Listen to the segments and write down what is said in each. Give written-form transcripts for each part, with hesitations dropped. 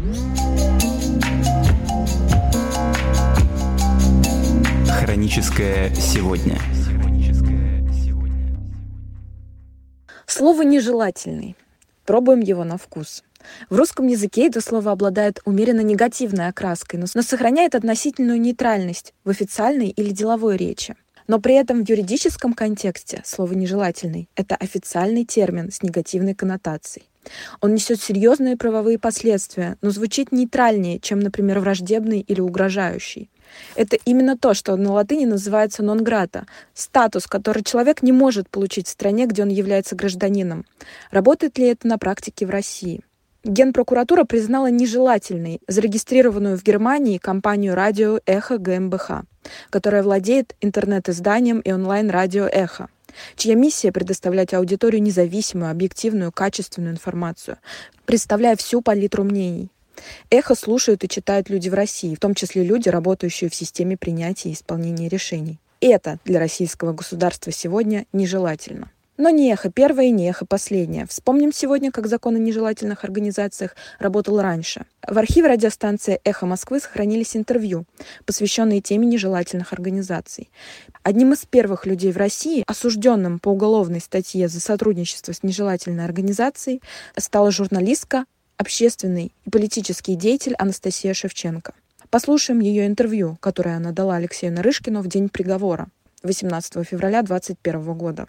Хроническое сегодня. Слово «нежелательный». Пробуем его на вкус. В русском языке это слово обладает умеренно негативной окраской, но сохраняет относительную нейтральность в официальной или деловой речи. Но при этом в юридическом контексте слово «нежелательный» — это официальный термин с негативной коннотацией. Он несет серьезные правовые последствия, но звучит нейтральнее, чем, например, враждебный или угрожающий. Это именно то, что на латыни называется non grata — статус, который человек не может получить в стране, где он является гражданином. Работает ли это на практике в России? Генпрокуратура признала нежелательной зарегистрированную в Германии компанию радио «Эхо ГmbH», которая владеет интернет-изданием и онлайн-радио «Эхо», чья миссия — предоставлять аудиторию независимую, объективную, качественную информацию, представляя всю палитру мнений. «Эхо» слушают и читают люди в России, в том числе люди, работающие в системе принятия и исполнения решений. Это для российского государства сегодня нежелательно. Но не «Эхо» первое и не «Эхо» последнее. Вспомним сегодня, как закон о нежелательных организациях работал раньше. В архиве радиостанции «Эхо Москвы» сохранились интервью, посвященные теме нежелательных организаций. Одним из первых людей в России, осужденным по уголовной статье за сотрудничество с нежелательной организацией, стала журналистка, общественный и политический деятель Анастасия Шевченко. Послушаем ее интервью, которое она дала Алексею Нарышкину в день приговора, 18 февраля 2021 года.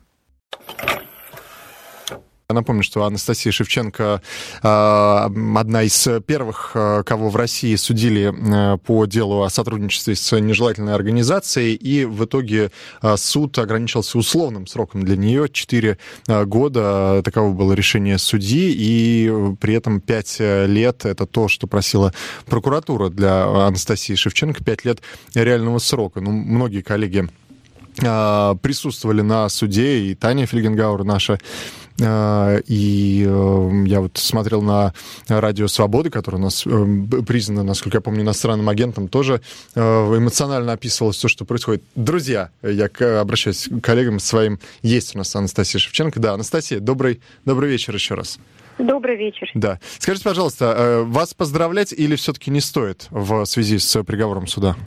Я напомню, что Анастасия Шевченко одна из первых, кого в России судили по делу о сотрудничестве с нежелательной организацией, и в итоге суд ограничился условным сроком для нее, 4 года, таково было решение судьи, и при этом 5 лет, это то, что просила прокуратура для Анастасии Шевченко, 5 лет реального срока. Ну, многие коллеги присутствовали на суде, и Таня Фельгенгауэр наша, и я вот смотрел на Радио Свободы, которое у нас признано, насколько я помню, иностранным агентом, тоже эмоционально описывалось то, что происходит. Друзья, я обращаюсь к коллегам своим, есть у нас Анастасия Шевченко. Да, Анастасия, добрый вечер еще раз. Добрый вечер. Да. Скажите, пожалуйста, вас поздравлять или все-таки не стоит в связи с приговором суда?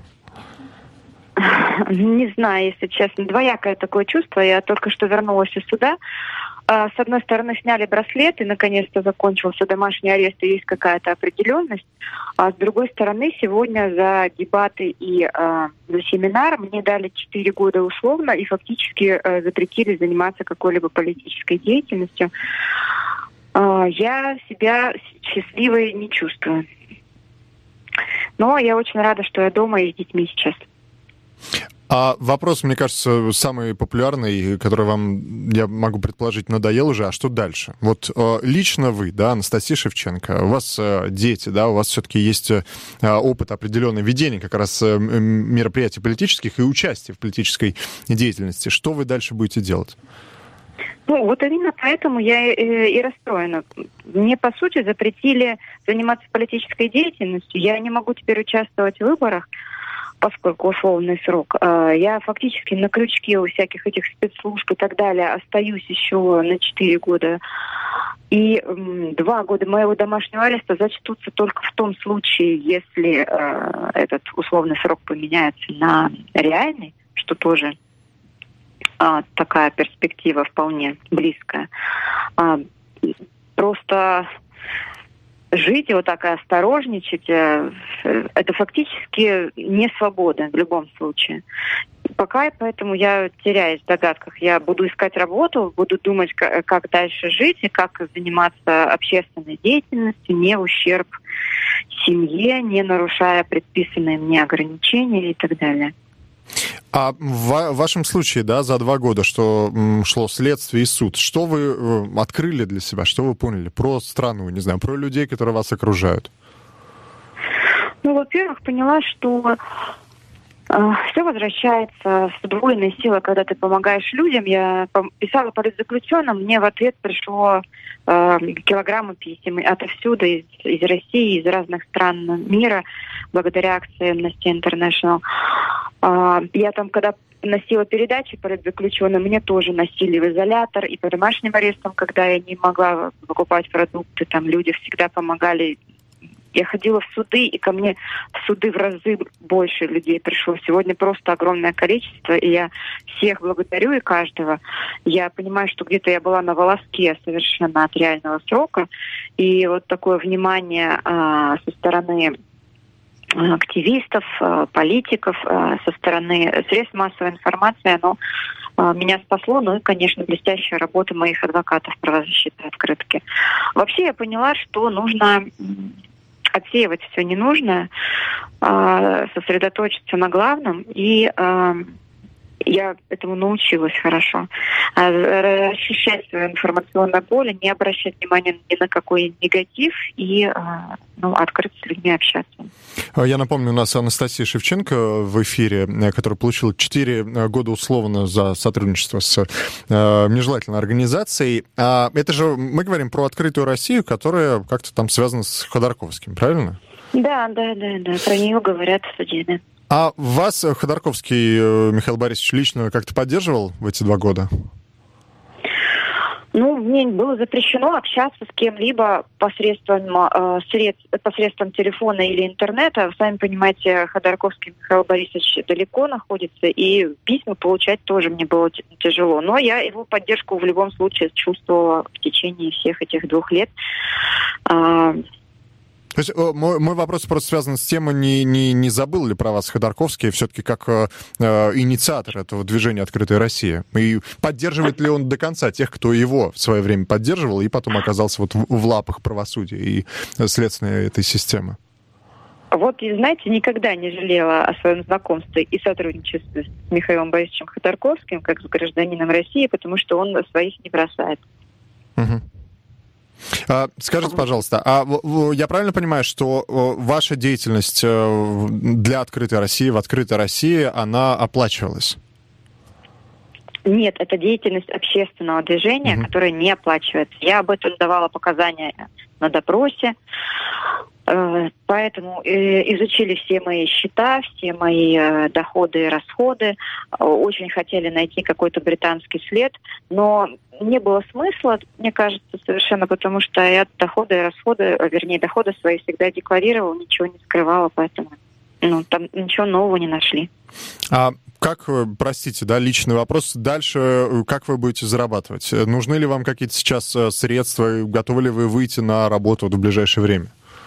Не знаю, если честно. Двоякое такое чувство. Я только что вернулась из суда. С одной стороны, сняли браслет, и наконец-то закончился домашний арест, и есть какая-то определенность. А с другой стороны, сегодня за дебаты и за семинар мне дали 4 года условно и фактически запретили заниматься какой-либо политической деятельностью. Я себя счастливой не чувствую. Но я очень рада, что я дома и с детьми сейчас. А вопрос, мне кажется, самый популярный, который вам, я могу предположить, надоел уже, а что дальше? Вот лично вы, да, Анастасия Шевченко, у вас дети, да, у вас все-таки есть опыт определенный ведения как раз мероприятий политических и участия в политической деятельности. Что вы дальше будете делать? Ну, вот именно поэтому я и расстроена. Мне, по сути, запретили заниматься политической деятельностью. Я не могу теперь участвовать в выборах, поскольку условный срок. Я фактически на крючке у всяких этих спецслужб и так далее остаюсь еще на 4 года. И 2 года моего домашнего ареста зачтутся только в том случае, если этот условный срок поменяется на реальный, что тоже такая перспектива вполне близкая. Просто жить и вот так и осторожничать, это фактически не свобода в любом случае. Пока, поэтому я теряюсь в догадках. Я буду искать работу, буду думать, как дальше жить и как заниматься общественной деятельностью, не в ущерб семье, не нарушая предписанные мне ограничения и так далее. А в вашем случае, да, за 2 года, что шло следствие и суд, что вы открыли для себя, что вы поняли про страну, не знаю, про людей, которые вас окружают? Ну, во-первых, поняла, что все возвращается с удвоенной силой, когда ты помогаешь людям. Я писала политзаключенным, мне в ответ пришло килограммы писем отовсюду, из России, из разных стран мира, благодаря акции Amnesty International. Я там, когда носила передачи политзаключенным, мне тоже носили в изолятор и по домашним арестам, когда я не могла покупать продукты, там люди всегда помогали Я ходила в суды, и ко мне в суды в разы больше людей пришло. Сегодня просто огромное количество, и я всех благодарю и каждого. Я понимаю, что где-то я была на волоске совершенно от реального срока, и вот такое внимание со стороны активистов, политиков, со стороны средств массовой информации, оно меня спасло, ну и, конечно, блестящая работа моих адвокатов правозащитной открытки. Вообще я поняла, что нужно отсеивать все ненужное, сосредоточиться на главном, и я этому научилась хорошо. Расчищать свое информационное поле, не обращать внимания ни на какой негатив и открыто с людьми общаться. Я напомню, у нас Анастасия Шевченко в эфире, которая получила 4 года условно за сотрудничество с нежелательной организацией. А это же мы говорим про «Открытую Россию», которая как-то там связана с Ходорковским, правильно? Да. Про нее говорят в суде, да. А вас Ходорковский Михаил Борисович лично как-то поддерживал в эти 2 года? Мне было запрещено общаться с кем-либо посредством телефона или интернета. Вы сами понимаете, Ходорковский Михаил Борисович далеко находится, и письма получать тоже мне было тяжело. Но я его поддержку в любом случае чувствовала в течение всех этих 2 лет. То есть мой вопрос просто связан с тем, не забыл ли про вас Ходорковский все-таки как инициатор этого движения «Открытая Россия»? И поддерживает ли он до конца тех, кто его в свое время поддерживал и потом оказался вот в лапах правосудия и следственной этой системы? Вот, знаете, никогда не жалела о своем знакомстве и сотрудничестве с Михаилом Борисовичем Ходорковским, как с гражданином России, потому что он своих не бросает. Угу. Скажите, пожалуйста, я правильно понимаю, что ваша деятельность для «Открытой России», в «Открытой России», она оплачивалась? Нет, это деятельность общественного движения, которая не оплачивается. Я об этом давала показания на допросе, поэтому изучили все мои счета, все мои доходы и расходы, очень хотели найти какой-то британский след, но не было смысла, мне кажется, совершенно, потому что я доходы и расходы, доходы свои всегда декларировала, ничего не скрывала, поэтому там ничего нового не нашли. А как, простите, личный вопрос, дальше как вы будете зарабатывать? Нужны ли вам какие-то сейчас средства? Готовы ли вы выйти на работу в ближайшее время?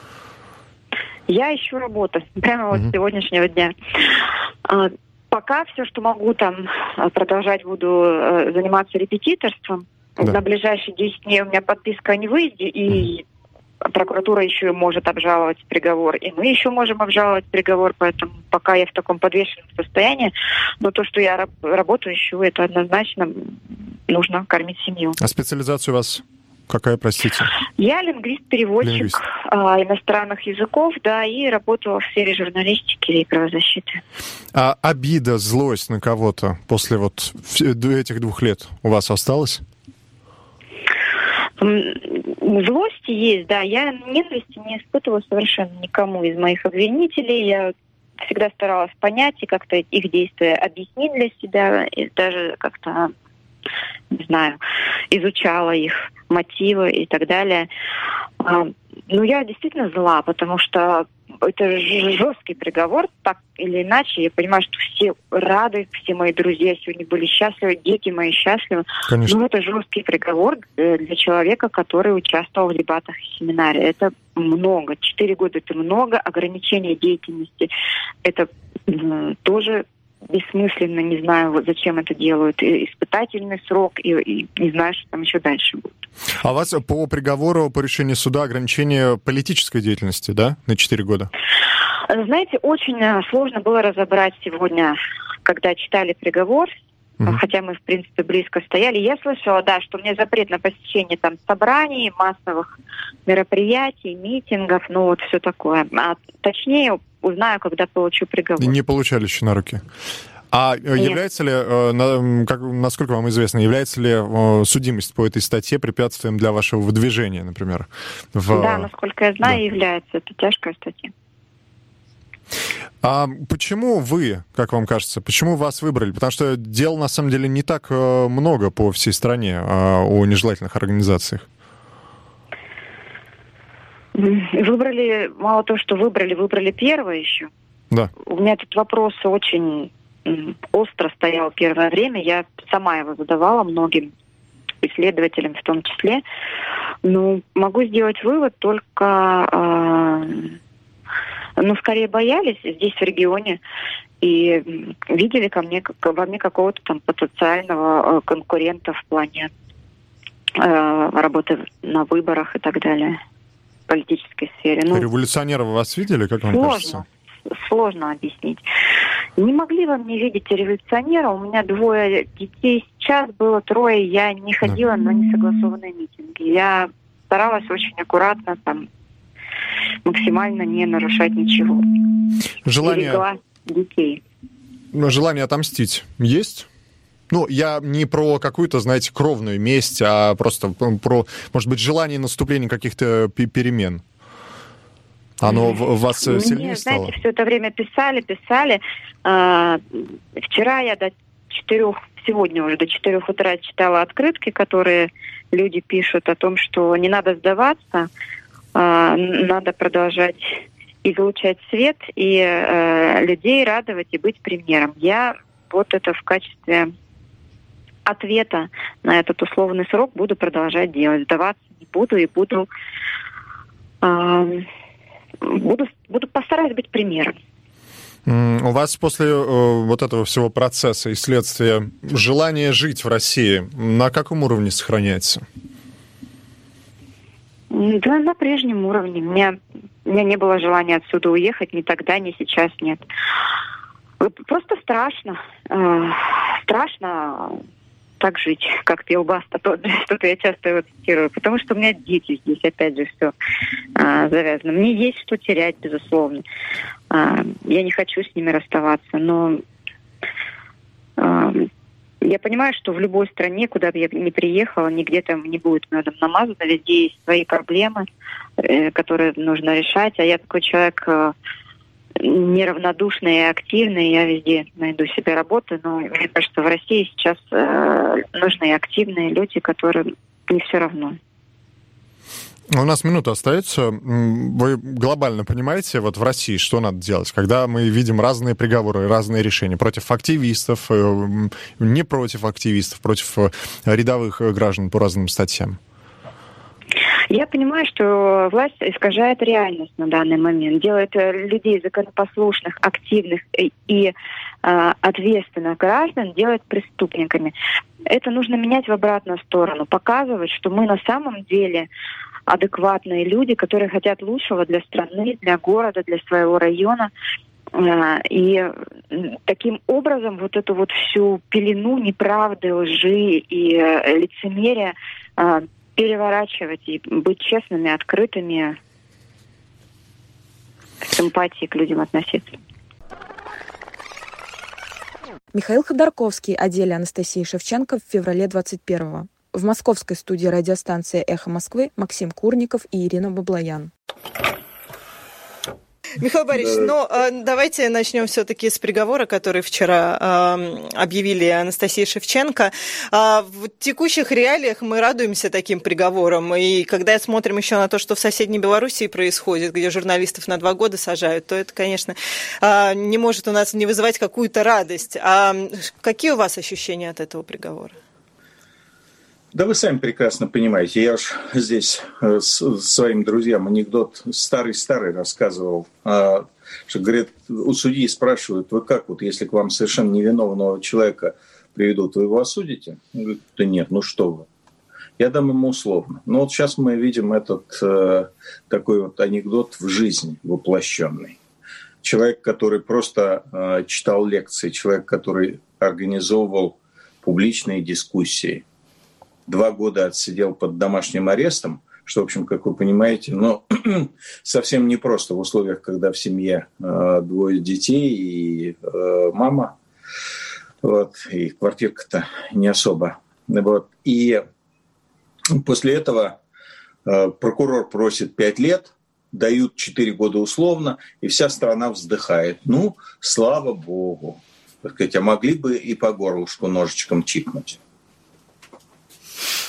Я ищу работу прямо вот с сегодняшнего дня. Пока все, что могу, продолжать буду заниматься репетиторством. Да. На ближайшие 10 дней у меня подписка о невыезде, и прокуратура еще может обжаловать приговор, и мы еще можем обжаловать приговор, поэтому пока я в таком подвешенном состоянии, но то, что я работу ищу, это однозначно нужно кормить семью. А специализация у вас какая, простите? Я лингвист-переводчик иностранных языков, и работала в сфере журналистики и правозащиты. А обида, злость на кого-то после этих 2 лет у вас осталась? Злости есть, да. Я ненависти не испытывала совершенно никому из моих обвинителей. Я всегда старалась понять и как-то их действия объяснить для себя, и даже как-то, не знаю, изучала их мотивы и так далее. Я действительно зла, потому что это жесткий приговор, так или иначе. Я понимаю, что все рады, все мои друзья сегодня были счастливы, дети мои счастливы. Конечно. Но это жесткий приговор для человека, который участвовал в дебатах и семинаре. Это много. 4 года это много. Ограничение деятельности это тоже бессмысленно, не знаю, зачем это делают. И испытательный срок, и не знаю, что там еще дальше будет. А у вас по приговору, по решению суда ограничение политической деятельности, да, на 4 года? Знаете, очень сложно было разобрать сегодня, когда читали приговор, хотя мы, в принципе, близко стояли. Я слышала, что у меня запрет на посещение собраний, массовых мероприятий, митингов, все такое. А точнее узнаю, когда получу приговор. Не получали еще на руки. А нет. Является ли, насколько вам известно, является ли судимость по этой статье препятствием для вашего выдвижения, например? Да, насколько я знаю, является. Это тяжкая статья. А почему вы, как вам кажется, почему вас выбрали? Потому что дел, на самом деле, не так много по всей стране о нежелательных организациях. Выбрали, мало того, что выбрали первое еще. Да. У меня этот вопрос очень остро стоял первое время. Я сама его задавала многим исследователям в том числе. Ну, могу сделать вывод только... скорее боялись здесь, в регионе, и видели во мне какого-то там потенциального конкурента в плане работы на выборах и так далее, в политической сфере. Революционеров вас видели, как вам кажется? Сложно объяснить. Не могли во мне видеть революционера. У меня 2 детей сейчас, было 3. Я не ходила на несогласованные митинги. Я старалась очень аккуратно, максимально не нарушать ничего. Берегла детей. Желание отомстить есть? Я не про какую-то, знаете, кровную месть, а просто про, может быть, желание наступления каких-то перемен. Оно в вас сильнее стало? Знаете, все это время писали. Вчера я сегодня уже до 4 утра читала открытки, которые люди пишут о том, что не надо сдаваться, надо продолжать излучать свет и людей радовать и быть примером. Я вот это в качестве ответа на этот условный срок буду продолжать делать. Сдаваться не буду и буду постараюсь быть примером. У вас после вот этого всего процесса и следствия желание жить в России на каком уровне сохраняется? Да, на прежнем уровне. У меня не было желания отсюда уехать ни тогда, ни сейчас нет. Просто страшно. Страшно так жить, как пел Баста, что-то я часто его цитирую, потому что у меня дети здесь, опять же, все завязано. Мне есть что терять, безусловно. Я не хочу с ними расставаться, но я понимаю, что в любой стране, куда бы я ни приехала, нигде там не будет медом намазано, везде есть свои проблемы, которые нужно решать, а я такой человек неравнодушный и активный, я везде найду себе работу, но мне кажется, в России сейчас нужны активные люди, которым не все равно. У нас минута остается. Вы глобально понимаете, вот в России что надо делать, когда мы видим разные приговоры, разные решения против активистов, не против активистов, против рядовых граждан по разным статьям? Я понимаю, что власть искажает реальность на данный момент, делает людей законопослушных, активных и ответственных граждан, делает преступниками. Это нужно менять в обратную сторону, показывать, что мы на самом деле адекватные люди, которые хотят лучшего для страны, для города, для своего района. И таким образом вот эту вот всю пелену неправды, лжи и лицемерия переворачивать и быть честными, открытыми, с эмпатией к людям относиться. Михаил Ходорковский о деле Анастасии Шевченко в феврале 21-го. В московской студии радиостанции «Эхо Москвы» Максим Курников и Ирина Баблоян. Михаил Борисович, давайте начнем все-таки с приговора, который вчера объявили Анастасии Шевченко. В текущих реалиях мы радуемся таким приговорам. И когда смотрим еще на то, что в соседней Белоруссии происходит, где журналистов на 2 года сажают, то это, конечно, не может у нас не вызывать какую-то радость. А какие у вас ощущения от этого приговора? Да вы сами прекрасно понимаете. Я уж здесь своим друзьям анекдот старый-старый рассказывал, что, говорят, у судьи спрашивают, вы как, вот если к вам совершенно невиновного человека приведут, вы его осудите? Он говорит, да нет, ну что вы. Я дам ему условно. Но вот сейчас мы видим этот такой вот анекдот в жизни воплощенный. Человек, который просто читал лекции, человек, который организовывал публичные дискуссии, 2 года отсидел под домашним арестом, что, в общем, как вы понимаете, но совсем непросто в условиях, когда в семье 2 детей и мама, вот, и квартирка-то не особо. Вот. И после этого прокурор просит 5 лет, дают 4 года условно, и вся страна вздыхает. Ну, слава богу. Так сказать, а могли бы и по горлышку ножичком чикнуть.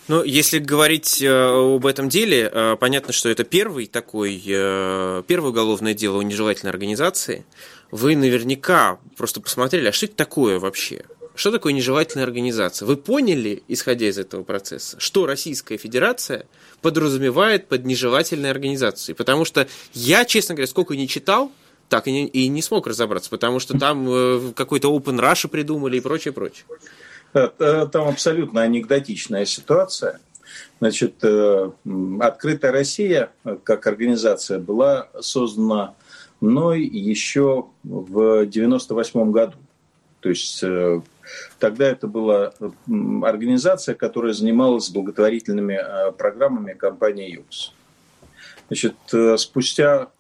Ну, если говорить об этом деле, понятно, что это первое уголовное дело о нежелательной организации. Вы наверняка просто посмотрели, а что это такое вообще? Что такое нежелательная организация? Вы поняли, исходя из этого процесса, что Российская Федерация подразумевает под нежелательной организацией? Потому что я, честно говоря, сколько не читал, так и не смог разобраться, потому что там какой-то Open Russia придумали и прочее, прочее. Там абсолютно анекдотичная ситуация. Значит, «Открытая Россия» как организация была создана мной еще в 1998 году. То есть тогда это была организация, которая занималась благотворительными программами компании «Юкс». Значит, спустя,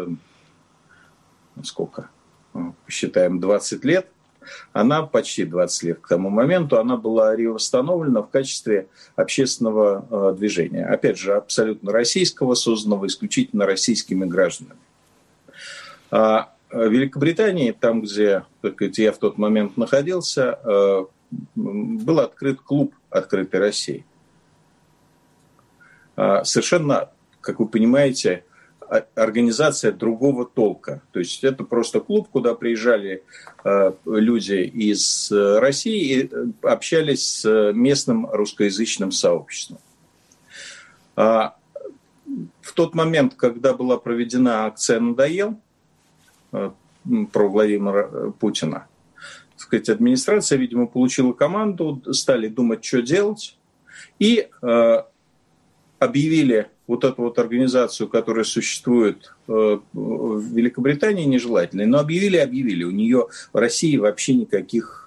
сколько, посчитаем, 20 лет, она почти 20 лет к тому моменту, она была ревосстановлена в качестве общественного движения. Опять же, абсолютно российского, созданного исключительно российскими гражданами. А в Великобритании, там, где, так сказать, я в тот момент находился, был открыт клуб «Открытой России». Совершенно, как вы понимаете, организация другого толка. То есть это просто клуб, куда приезжали люди из России и общались с местным русскоязычным сообществом. В тот момент, когда была проведена акция «Надоел» про Владимира Путина, так сказать, администрация, видимо, получила команду, стали думать, что делать, и объявили вот эту вот организацию, которая существует в Великобритании, нежелательной, но объявили. У нее в России вообще никаких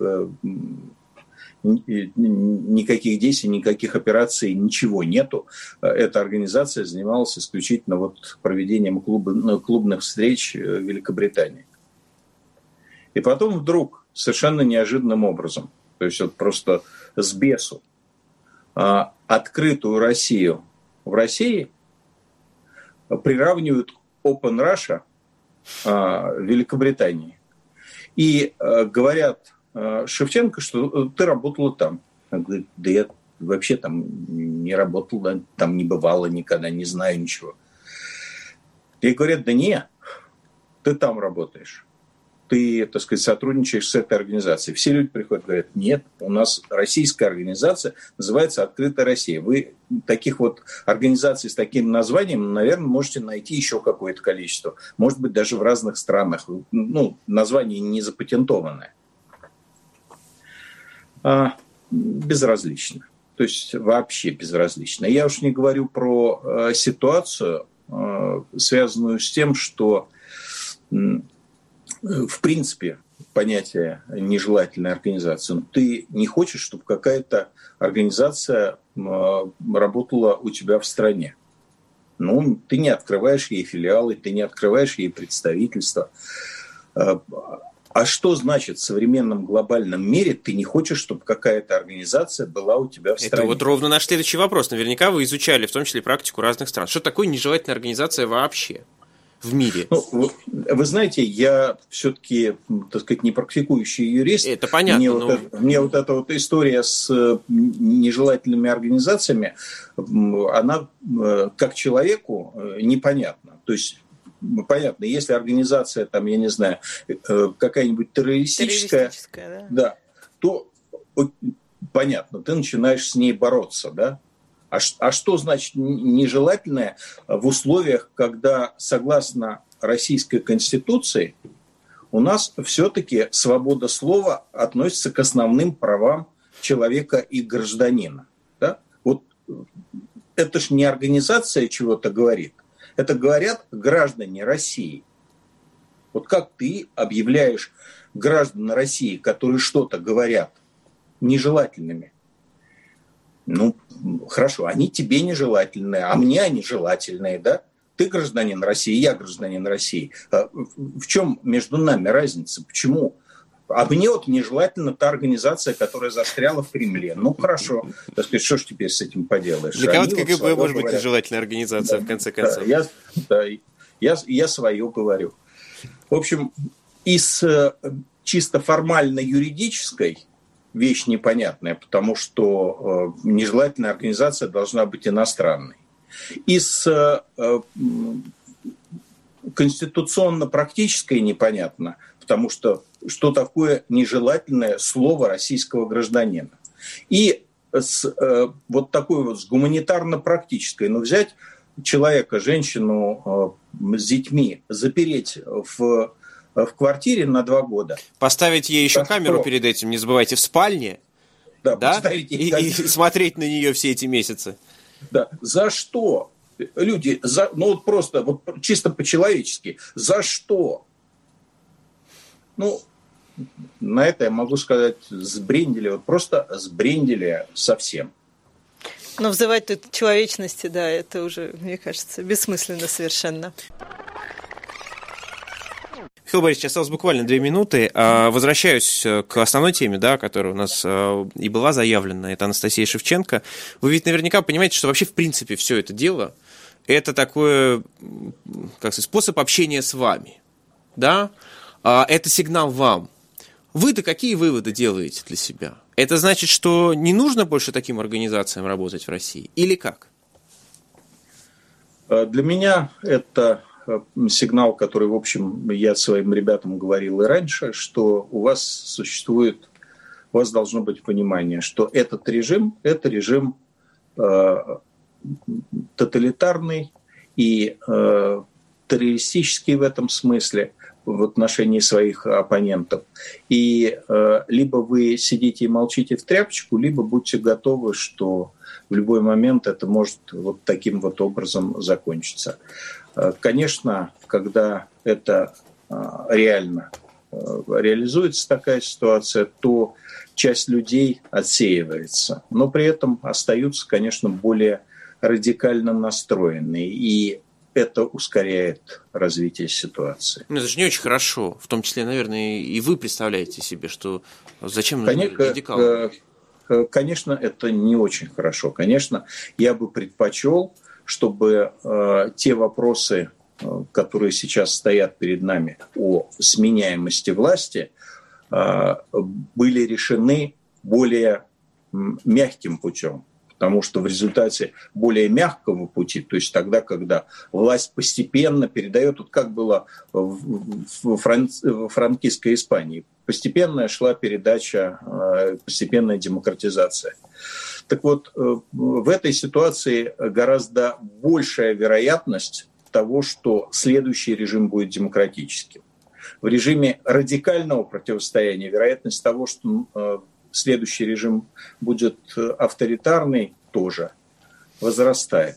действий, никаких операций, ничего нету. Эта организация занималась исключительно вот проведением клубных встреч в Великобритании. И потом вдруг, совершенно неожиданным образом, то есть вот просто с бесу, открытую Россию в России приравнивают Open Russia в Великобритании. И говорят Шевченко, что ты работала там. Он говорит, да я вообще там не работала, там не бывала никогда, не знаю ничего. И говорят, да не, ты там работаешь. Ты, так сказать, сотрудничаешь с этой организацией. Все люди приходят и говорят, нет, у нас российская организация, называется «Открытая Россия». Вы таких вот организаций с таким названием, наверное, можете найти еще какое-то количество. Может быть, даже в разных странах. Ну, название не запатентованное. Безразлично. То есть вообще безразлично. Я уж не говорю про ситуацию, связанную с тем, что в принципе понятие нежелательной организации. Ты не хочешь, чтобы какая-то организация работала у тебя в стране. Ну, ты не открываешь ей филиалы, ты не открываешь ей представительства. А что значит в современном глобальном мире ты не хочешь, чтобы какая-то организация была у тебя в стране? Это вот ровно наш следующий вопрос. Наверняка вы изучали, в том числе, практику разных стран. Что такое нежелательная организация вообще в мире? Ну, вы знаете, я все-таки, так сказать, не практикующий юрист. Это понятно. Мне вот эта вот история с нежелательными организациями, она как человеку непонятна. То есть понятно, если организация, там, я не знаю, какая-нибудь террористическая, да, то понятно, ты начинаешь с ней бороться, да. А что значит нежелательное в условиях, когда, согласно Российской Конституции, у нас все-таки свобода слова относится к основным правам человека и гражданина? Да? Вот это ж не организация чего-то говорит, это говорят граждане России. Вот как ты объявляешь граждан России, которые что-то говорят, нежелательными? Ну, хорошо, они тебе нежелательные, а мне они желательные, да? Ты гражданин России, я гражданин России. В чем между нами разница? Почему? А мне вот нежелательна та организация, которая застряла в Кремле. Ну, хорошо. Так сказать, что ж теперь с этим поделаешь? Для кого-то КГБ может быть нежелательная организация, да, в конце концов. Я свое говорю. В общем, из чисто формально юридической вещь непонятная, потому что нежелательная организация должна быть иностранной. Из конституционно-практической непонятно, потому что такое нежелательное слово российского гражданина. И вот такой вот с гуманитарно-практической, взять человека, женщину с детьми, запереть в квартире на 2 года. Поставить ей еще камеру перед этим, не забывайте, в спальне. Да? И смотреть на нее все эти месяцы. Да. За что? Люди, просто чисто по-человечески, за что? На это я могу сказать, сбрендили, просто сбрендили совсем. Но взывать тут человечности, да, это уже, мне кажется, бессмысленно совершенно. Михаил Борисович, осталось буквально 2 минуты. Возвращаюсь к основной теме, да, которая у нас и была заявлена, это Анастасия Шевченко. Вы ведь наверняка понимаете, что вообще в принципе все это дело, это такой, способ общения с вами, да? Это сигнал вам. Вы-то какие выводы делаете для себя? Это значит, что не нужно больше таким организациям работать в России? Или как? Для меня это сигнал, который, в общем, я своим ребятам говорил и раньше, что у вас должно быть понимание, что этот режим – это режим тоталитарный и террористический в этом смысле, в отношении своих оппонентов. И либо вы сидите и молчите в тряпочку, либо будьте готовы, что в любой момент это может вот таким вот образом закончиться. Конечно, когда это реально реализуется такая ситуация, то часть людей отсеивается. Но при этом остаются, конечно, более радикально настроенные. И это ускоряет развитие ситуации. Это же не очень хорошо. В том числе, наверное, и вы представляете себе, что зачем нужны радикалы? Конечно, это не очень хорошо. Конечно, я бы предпочел, чтобы те вопросы, которые сейчас стоят перед нами о сменяемости власти, были решены более мягким путем. Потому что в результате более мягкого пути, то есть тогда, когда власть постепенно передает, вот как было в франкистской Испании, постепенно шла передача, постепенная демократизация. Так вот, в этой ситуации гораздо большая вероятность того, что следующий режим будет демократическим. В режиме радикального противостояния вероятность того, что следующий режим будет авторитарный, тоже возрастает.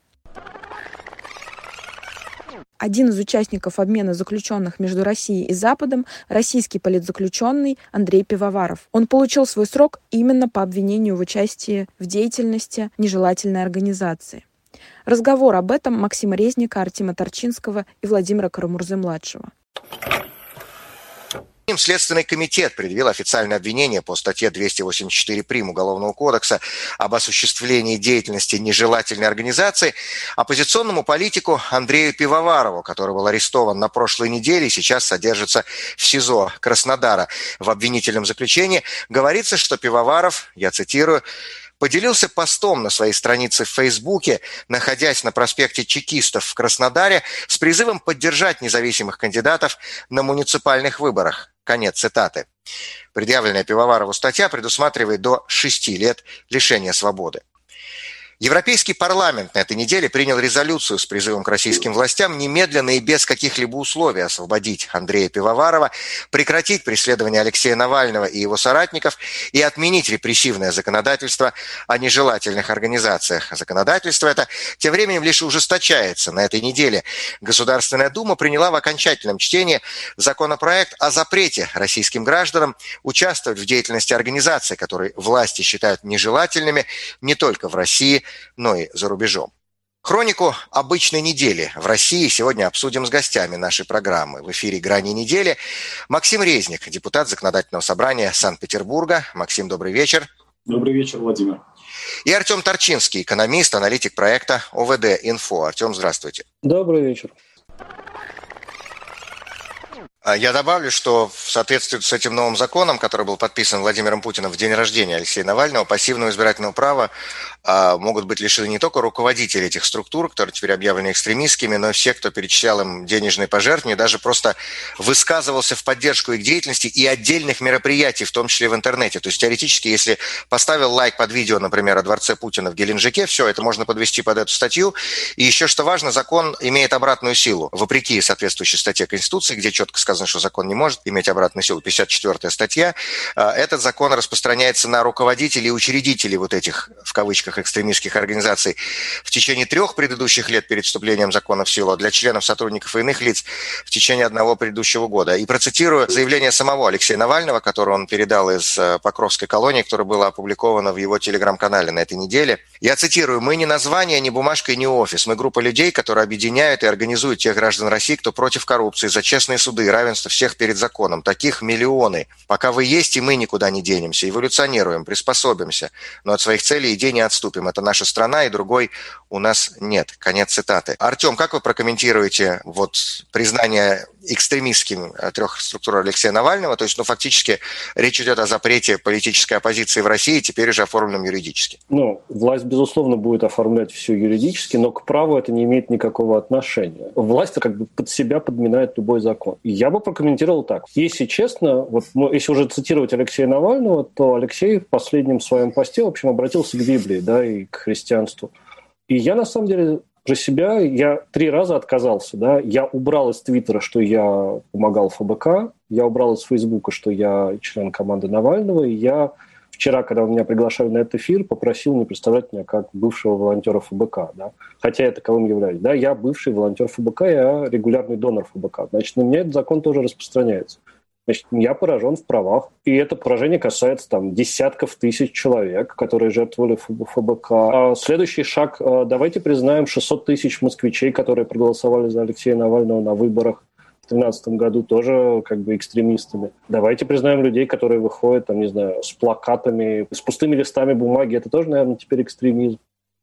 Один из участников обмена заключенных между Россией и Западом – российский политзаключенный Андрей Пивоваров. Он получил свой срок именно по обвинению в участии в деятельности нежелательной организации. Разговор об этом Максима Резника, Артема Торчинского и Владимира Карамурзы-младшего. Следственный комитет предъявил официальное обвинение по статье 284 прим. Уголовного кодекса об осуществлении деятельности нежелательной организации оппозиционному политику Андрею Пивоварову, который был арестован на прошлой неделе и сейчас содержится в СИЗО Краснодара. В обвинительном заключении говорится, что Пивоваров, я цитирую, поделился постом на своей странице в Фейсбуке, находясь на проспекте Чекистов в Краснодаре, с призывом поддержать независимых кандидатов на муниципальных выборах. Конец цитаты. Предъявленная Пивоварову статья предусматривает до 6 лет лишения свободы. Европейский парламент на этой неделе принял резолюцию с призывом к российским властям немедленно и без каких-либо условий освободить Андрея Пивоварова, прекратить преследование Алексея Навального и его соратников и отменить репрессивное законодательство о нежелательных организациях. Законодательство это тем временем лишь ужесточается. На этой неделе Государственная Дума приняла в окончательном чтении законопроект о запрете российским гражданам участвовать в деятельности организаций, которые власти считают нежелательными не только в России, но и за рубежом. Хронику обычной недели в России сегодня обсудим с гостями нашей программы. В эфире «Грани недели» Максим Резник, депутат Законодательного собрания Санкт-Петербурга. Максим, добрый вечер. Добрый вечер, Владимир. И Артем Торчинский, экономист, аналитик проекта ОВД-Инфо. Артем, здравствуйте. Добрый вечер. Я добавлю, что в соответствии с этим новым законом, который был подписан Владимиром Путиным в день рождения Алексея Навального, пассивного избирательного права могут быть лишены не только руководители этих структур, которые теперь объявлены экстремистскими, но и все, кто перечислял им денежные пожертвования, даже просто высказывался в поддержку их деятельности и отдельных мероприятий, в том числе в интернете. То есть теоретически, если поставил лайк под видео, например, о дворце Путина в Геленджике, все, это можно подвести под эту статью. И еще что важно, закон имеет обратную силу, вопреки соответствующей статье Конституции, где четко сказано, что закон не может иметь обратную силу, 54-я статья. Этот закон распространяется на руководителей и учредителей вот этих, в кавычках, экстремистских организаций в течение 3 предыдущих лет перед вступлением закона в силу, а для членов, сотрудников и иных лиц в течение 1 предыдущего года. И процитирую заявление самого Алексея Навального, которое он передал из Покровской колонии, которое было опубликовано в его телеграм-канале на этой неделе. Я цитирую: «Мы не название, не бумажка и не офис. Мы группа людей, которые объединяют и организуют тех граждан России, кто против коррупции, за честные суды и равенство всех перед законом. Таких миллионы. Пока вы есть, и мы никуда не денемся. Эволюционируем, приспособимся. Но от своих целей и идей не отступим. Это наша страна, и другой у нас нет». Конец цитаты. Артем, как вы прокомментируете признание экстремистским 3 структур Алексея Навального? То есть, фактически речь идет о запрете политической оппозиции в России, теперь уже оформленном юридически. Власть, безусловно, будет оформлять все юридически, но к праву это не имеет никакого отношения. Власть под себя подминает любой закон. И я бы прокомментировал так. Если честно, если уже цитировать Алексея Навального, то Алексей в последнем своем посте, в общем, обратился к Библии, и к христианству. И я, на самом деле, я 3 раза отказался. Я убрал из Твиттера, что я помогал ФБК, я убрал из Фейсбука, что я член команды Навального, и я вчера, когда меня приглашали на этот эфир, попросил не представлять меня как бывшего волонтера ФБК. Хотя я таковым являюсь. Я бывший волонтер ФБК, я регулярный донор ФБК. Значит, на меня этот закон тоже распространяется. Значит, я поражен в правах. И это поражение касается десятков тысяч человек, которые жертвовали ФБК. А следующий шаг. Давайте признаем 600 тысяч москвичей, которые проголосовали за Алексея Навального на выборах в 2013 году, тоже экстремистами. Давайте признаем людей, которые выходят, с плакатами, с пустыми листами бумаги. Это тоже, наверное, теперь экстремизм.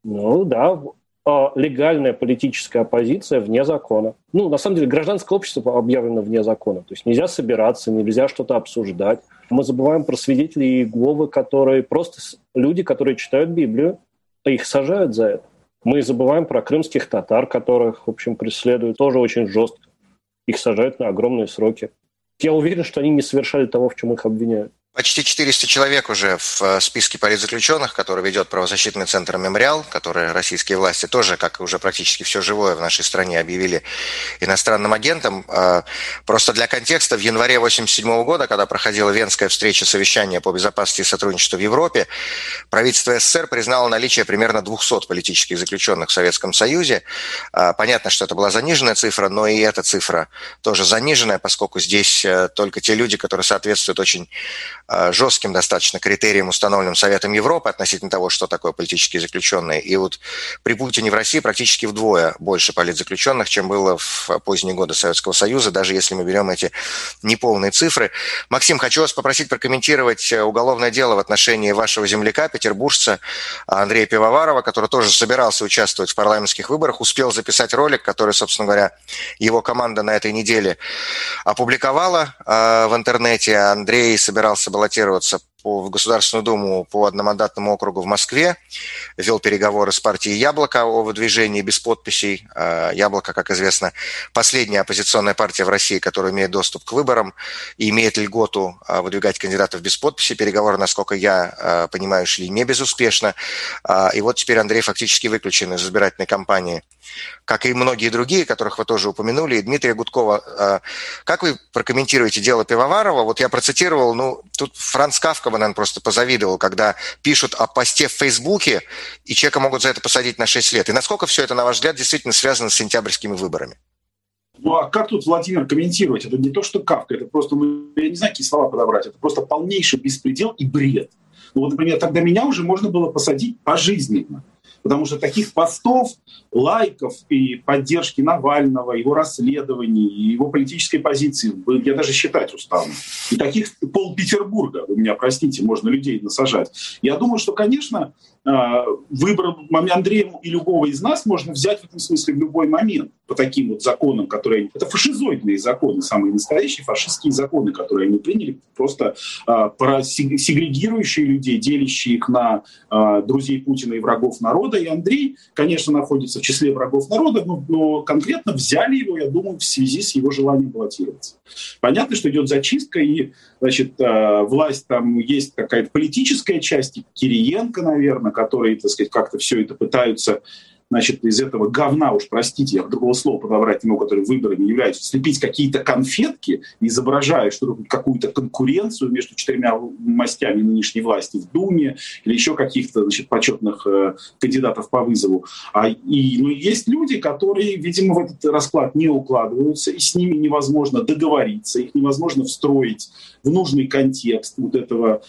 Легальная политическая оппозиция вне закона. На самом деле, гражданское общество объявлено вне закона. То есть нельзя собираться, нельзя что-то обсуждать. Мы забываем про свидетелей Иеговы, которые просто люди, которые читают Библию, а их сажают за это. Мы забываем про крымских татар, которых, в общем, преследуют тоже очень жестко. Их сажают на огромные сроки. Я уверен, что они не совершали того, в чем их обвиняют. Почти 400 человек уже в списке политзаключенных, который ведет правозащитный центр «Мемориал», который российские власти тоже, как уже практически все живое в нашей стране, объявили иностранным агентом. Просто для контекста, в январе 1987 года, когда проходила Венская встреча совещания по безопасности и сотрудничеству в Европе, правительство СССР признало наличие примерно 200 политических заключенных в Советском Союзе. Понятно, что это была заниженная цифра, но и эта цифра тоже заниженная, поскольку здесь только те люди, которые соответствуют очень жестким достаточно критериям, установленным Советом Европы относительно того, что такое политические заключенные. И при Путине в России практически вдвое больше политзаключенных, чем было в поздние годы Советского Союза, даже если мы берем эти неполные цифры. Максим, хочу вас попросить прокомментировать уголовное дело в отношении вашего земляка, петербуржца Андрея Пивоварова, который тоже собирался участвовать в парламентских выборах, успел записать ролик, который, собственно говоря, его команда на этой неделе опубликовала в интернете. Андрей собирался баллотироваться в Государственную Думу по одномандатному округу в Москве, вел переговоры с партией «Яблоко» о выдвижении без подписей. «Яблоко», как известно, последняя оппозиционная партия в России, которая имеет доступ к выборам и имеет льготу выдвигать кандидатов без подписи. Переговоры, насколько я понимаю, шли не безуспешно. И теперь Андрей фактически выключен из избирательной кампании, как и многие другие, которых вы тоже упомянули, и Дмитрия Гудкова. Как вы прокомментируете дело Пивоварова? Я процитировал, тут Франц Кафка бы, наверное, просто позавидовал, когда пишут о посте в Фейсбуке, и человека могут за это посадить на 6 лет. И насколько все это, на ваш взгляд, действительно связано с сентябрьскими выборами? А как тут, Владимир, комментировать? Это не то, что Кафка, это просто, я не знаю, какие слова подобрать, это просто полнейший беспредел и бред. Например, тогда меня уже можно было посадить пожизненно. Потому что таких постов, лайков и поддержки Навального, его расследований, его политической позиции, я даже считать устану. И таких пол-Петербурга, вы меня простите, можно людей насажать. Я думаю, что, конечно, выбор Андрея и любого из нас можно взять в этом смысле в любой момент по таким вот законам, которые... Это фашизоидные законы, самые настоящие фашистские законы, которые они приняли, просто сегрегирующие людей, делящие их на друзей Путина и врагов народа. И Андрей, конечно, находится в числе врагов народа, но конкретно взяли его, я думаю, в связи с его желанием баллотироваться. Понятно, что идет зачистка, и, значит, власть, там есть какая-то политическая часть, Кириенко, наверное, которые, так сказать, как-то все это пытаются, значит, из этого говна, уж простите, я другого слова подобрать не могу, которые выборами являются, слепить какие-то конфетки, изображая какую-то конкуренцию между четырьмя мастями нынешней власти в Думе или еще каких-то, значит, почетных кандидатов по вызову. Но есть люди, которые, видимо, в этот расклад не укладываются, и с ними невозможно договориться, их невозможно встроить в нужный контекст вот этого,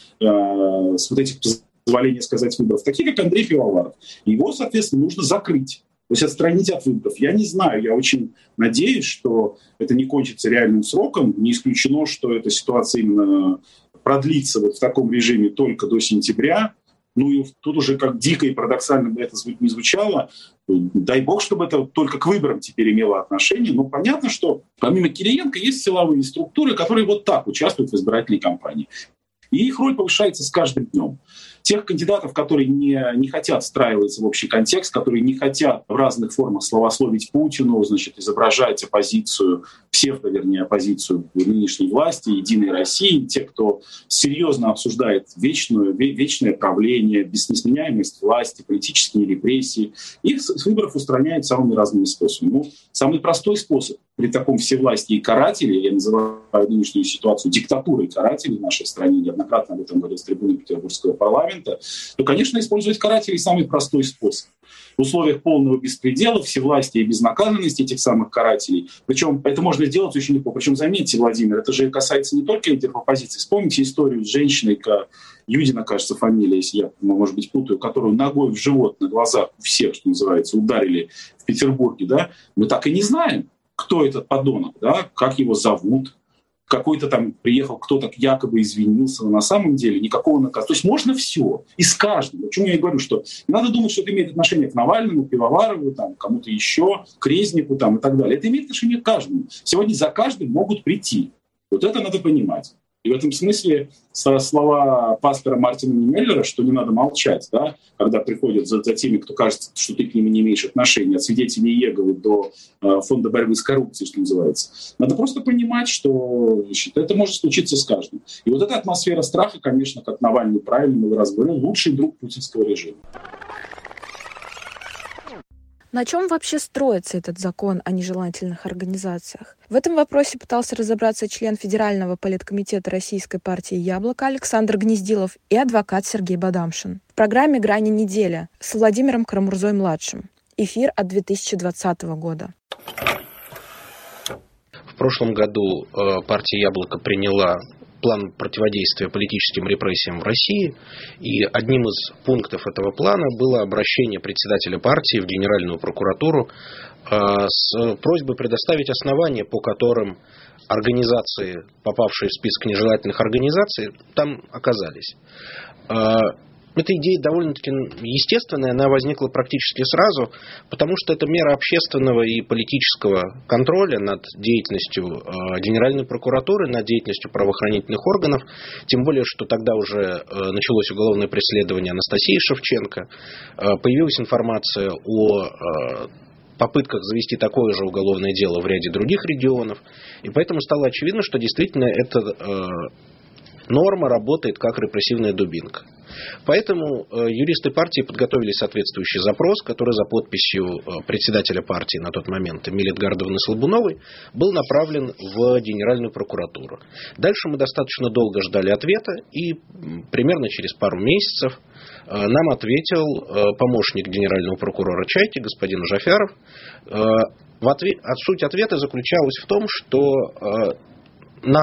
с вот этих позволение сказать выборов, такие как Андрей Пивоваров. Его, соответственно, нужно закрыть, то есть отстранить от выборов. Я не знаю, я очень надеюсь, что это не кончится реальным сроком. Не исключено, что эта ситуация именно продлится вот в таком режиме только до сентября. Ну и тут уже как дико и парадоксально это не звучало, дай бог, чтобы это только к выборам теперь имело отношение. Но понятно, что помимо Кириенко есть силовые структуры, которые вот так участвуют в избирательной кампании. И их роль повышается с каждым днем. Тех кандидатов, которые не хотят встраиваться в общий контекст, которые не хотят в разных формах славословить Путину, значит, изображать оппозицию, оппозицию нынешней власти, Единой России, те, кто серьезно обсуждает вечное правление, беснесменяемость власти, политические репрессии, их с выборов устраняют самыми разными способами. Самый простой способ при таком всевластии и карателей, я называю нынешнюю ситуацию диктатурой карателей в нашей стране, неоднократно об этом говорил с трибуны Петербургского парламента, то, конечно, использовать карателей самый простой способ. В условиях полного беспредела, всевластия и безнаказанности этих самых карателей. Причем это можно сделать очень легко. Причем, заметьте, Владимир, это же касается не только лидеров оппозиции. Вспомните историю с женщиной, Юдина, кажется, фамилия, если я, может быть, путаю, которую ногой в живот на глазах у всех, что называется, ударили в Петербурге. Да? Мы так и не знаем, кто этот подонок, да? Как его зовут. Какой-то там приехал, кто-то якобы извинился, но на самом деле никакого наказа. То есть можно все. И с каждым. Почему я и говорю, что не надо думать, что это имеет отношение к Навальному, Пивоварову, там, кому-то еще, к Резнику там, и так далее. Это имеет отношение к каждому. Сегодня за каждым могут прийти. Вот это надо понимать. И в этом смысле слова пастора Мартина Немеллера, что не надо молчать, да, когда приходят за теми, кто кажется, что ты к ним не имеешь отношения, от свидетелей Иеговы до фонда борьбы с коррупцией, что называется. Надо просто понимать, что это может случиться с каждым. И вот эта атмосфера страха, конечно, как Навальный правильно мы говорил, лучший друг путинского режима. На чем вообще строится этот закон о нежелательных организациях? В этом вопросе пытался разобраться член Федерального политкомитета Российской партии «Яблоко» Александр Гнездилов и адвокат Сергей Бадамшин. В программе «Грани недели» с Владимиром Карамурзой-младшим. Эфир от 2020 года. В прошлом году партия «Яблоко» приняла план противодействия политическим репрессиям в России, и одним из пунктов этого плана было обращение председателя партии в Генеральную прокуратуру с просьбой предоставить основания, по которым организации, попавшие в список нежелательных организаций, там оказались. Эта идея довольно-таки естественная, она возникла практически сразу, потому что это мера общественного и политического контроля над деятельностью Генеральной прокуратуры, над деятельностью правоохранительных органов, тем более, что тогда уже началось уголовное преследование Анастасии Шевченко, появилась информация о попытках завести такое же уголовное дело в ряде других регионов, и поэтому стало очевидно, что действительно эта норма работает как репрессивная дубинка. Поэтому юристы партии подготовили соответствующий запрос, который за подписью председателя партии на тот момент Эмилии Эдгардовны Слабуновой был направлен в Генеральную прокуратуру. Дальше мы достаточно долго ждали ответа, и примерно через пару месяцев нам ответил помощник генерального прокурора Чайки, господин Жафяров. Суть ответа заключалась в том, что нам